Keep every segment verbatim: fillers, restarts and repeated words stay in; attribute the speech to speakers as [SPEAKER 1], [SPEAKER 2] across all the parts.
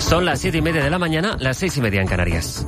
[SPEAKER 1] Son las siete y media de la mañana, las seis y media en Canarias.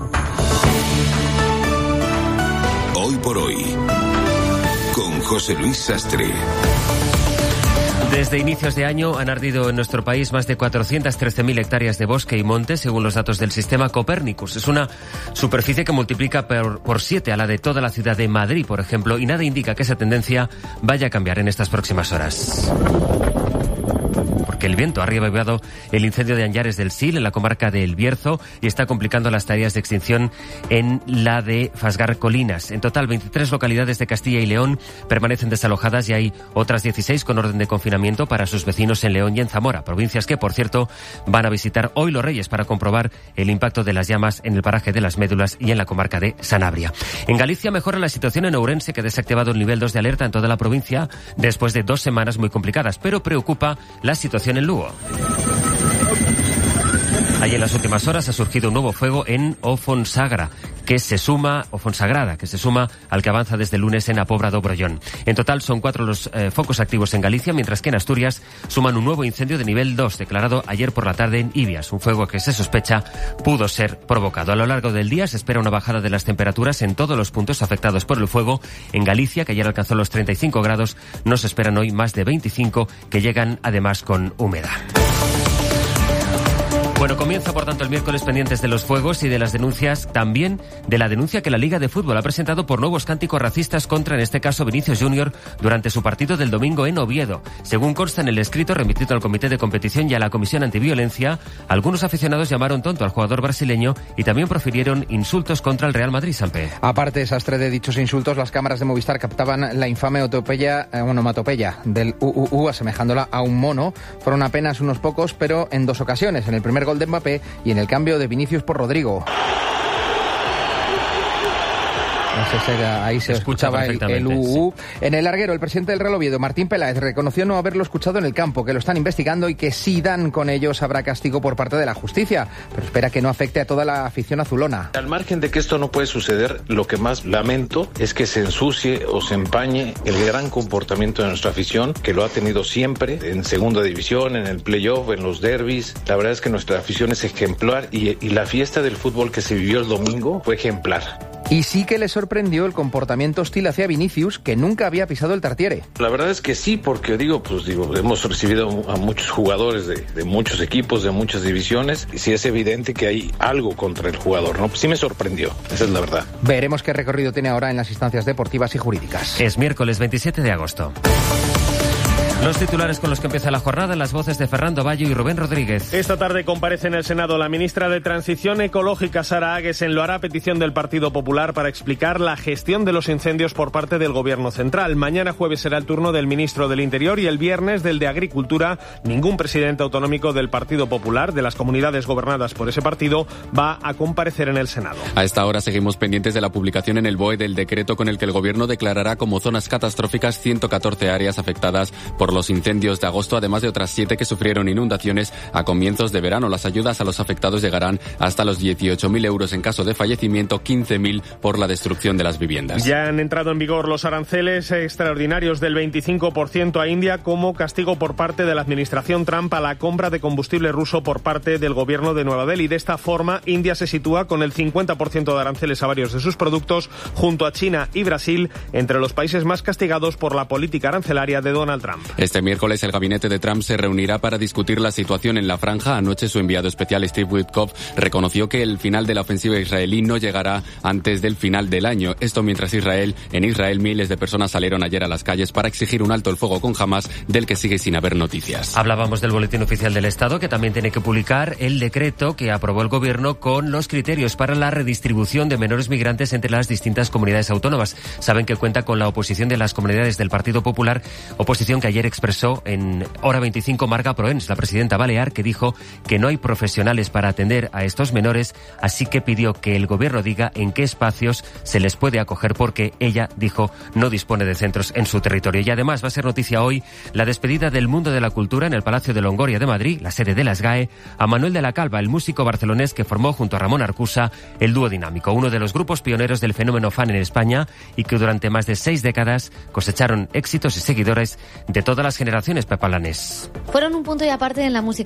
[SPEAKER 2] Hoy por hoy, con José Luis Sastre.
[SPEAKER 1] Desde inicios de año han ardido en nuestro país más de cuatrocientas trece mil hectáreas de bosque y monte, según los datos del sistema Copérnicus. Es una superficie que multiplica por, por siete a la de toda la ciudad de Madrid, por ejemplo, y nada indica que esa tendencia vaya a cambiar en estas próximas horas. Porque el viento ha reavivado el incendio de Anllares del Sil, en la comarca de El Bierzo, y está complicando las tareas de extinción en la de Fasgar Colinas. En total, veintitrés localidades de Castilla y León permanecen desalojadas y hay otras dieciséis con orden de confinamiento para sus vecinos en León y en Zamora, provincias que, por cierto, van a visitar hoy los Reyes para comprobar el impacto de las llamas en el paraje de Las Médulas y en la comarca de Sanabria. En Galicia mejora la situación en Ourense, que ha desactivado el nivel dos de alerta en toda la provincia después de dos semanas muy complicadas, pero preocupa la situación en Lugo. Allí en las últimas horas ha surgido un nuevo fuego en Ofonsagra, que se suma, o Fonsagrada, que se suma al que avanza desde el lunes en Apobra do Brollón. En total son cuatro los eh, focos activos en Galicia, mientras que en Asturias suman un nuevo incendio de nivel dos, declarado ayer por la tarde en Ibias, un fuego que se sospecha pudo ser provocado. A lo largo del día se espera una bajada de las temperaturas en todos los puntos afectados por el fuego. En Galicia, que ayer alcanzó los treinta y cinco grados, no se esperan hoy más de veinticinco, que llegan además con humedad. Bueno, comienza por tanto el miércoles pendientes de los fuegos y de las denuncias, también de la denuncia que la Liga de Fútbol ha presentado por nuevos cánticos racistas contra, en este caso, Vinicius Junior durante su partido del domingo en Oviedo. Según consta en el escrito remitido al Comité de Competición y a la Comisión Antiviolencia, algunos aficionados llamaron tonto al jugador brasileño y también profirieron insultos contra el Real Madrid, Sampe.
[SPEAKER 3] Aparte, Sastre, de dichos insultos, las cámaras de Movistar captaban la infame otopeya, eh, onomatopeya del U U U, asemejándola a un mono. Fueron apenas unos pocos, pero en dos ocasiones, en el primer gol de Mbappé y en el cambio de Vinicius por Rodrigo. Ahí se escuchaba el, el U U. Sí. En el larguero, el presidente del Real Oviedo, Martín Peláez, reconoció no haberlo escuchado en el campo, que lo están investigando y que si dan con ellos habrá castigo por parte de la justicia, pero espera que no afecte a toda la afición azulona.
[SPEAKER 4] Al margen de que esto no puede suceder, lo que más lamento es que se ensucie o se empañe el gran comportamiento de nuestra afición, que lo ha tenido siempre en segunda división, en el playoff, en los derbis. La verdad es que nuestra afición es ejemplar y, y la fiesta del fútbol que se vivió el domingo fue ejemplar.
[SPEAKER 3] Y sí que le sorprendió el comportamiento hostil hacia Vinicius, que nunca había pisado el Tartiere.
[SPEAKER 4] La verdad es que sí, porque digo, pues digo, hemos recibido a muchos jugadores de, de muchos equipos, de muchas divisiones, y sí es evidente que hay algo contra el jugador, ¿no? Pues sí me sorprendió, esa es la verdad.
[SPEAKER 3] Veremos qué recorrido tiene ahora en las instancias deportivas y jurídicas.
[SPEAKER 1] Es miércoles veintisiete de agosto. Los titulares con los que empieza la jornada, las voces de Fernando Bayo y Rubén Rodríguez.
[SPEAKER 5] Esta tarde comparece en el Senado la ministra de Transición Ecológica, Sara Aguesen. Lo hará a petición del Partido Popular para explicar la gestión de los incendios por parte del Gobierno central. Mañana jueves será el turno del ministro del Interior y el viernes del de Agricultura. Ningún presidente autonómico del Partido Popular, de las comunidades gobernadas por ese partido, va a comparecer en el Senado.
[SPEAKER 6] A esta hora seguimos pendientes de la publicación en el B O E del decreto con el que el Gobierno declarará como zonas catastróficas ciento catorce áreas afectadas por los incendios de agosto, además de otras siete que sufrieron inundaciones a comienzos de verano. Las ayudas a los afectados llegarán hasta los dieciocho mil euros en caso de fallecimiento, quince mil por la destrucción de las viviendas.
[SPEAKER 5] Ya han entrado en vigor los aranceles extraordinarios del veinticinco por ciento a India como castigo por parte de la administración Trump a la compra de combustible ruso por parte del gobierno de Nueva Delhi. De esta forma, India se sitúa con el cincuenta por ciento de aranceles a varios de sus productos, junto a China y Brasil, entre los países más castigados por la política arancelaria de Donald Trump.
[SPEAKER 6] Este miércoles el gabinete de Trump se reunirá para discutir la situación en la franja. Anoche su enviado especial Steve Witkoff reconoció que el final de la ofensiva israelí no llegará antes del final del año. Esto mientras Israel, en Israel miles de personas salieron ayer a las calles para exigir un alto el fuego con Hamas, del que sigue sin haber noticias.
[SPEAKER 1] Hablábamos del Boletín Oficial del Estado, que también tiene que publicar el decreto que aprobó el Gobierno con los criterios para la redistribución de menores migrantes entre las distintas comunidades autónomas. Saben que cuenta con la oposición de las comunidades del Partido Popular, oposición que ayer expresó en Hora veinticinco Marga Proens, la presidenta balear, que dijo que no hay profesionales para atender a estos menores, así que pidió que el Gobierno diga en qué espacios se les puede acoger, porque ella, dijo, no dispone de centros en su territorio. Y además va a ser noticia hoy la despedida del mundo de la cultura en el Palacio de Longoria de Madrid, la sede de la S G A E, a Manuel de la Calva, el músico barcelonés que formó junto a Ramón Arcusa el dúo Dinámico, uno de los grupos pioneros del fenómeno fan en España y que durante más de seis décadas cosecharon éxitos y seguidores de todas las generaciones pepalanes.
[SPEAKER 7] Fueron un punto y aparte en la música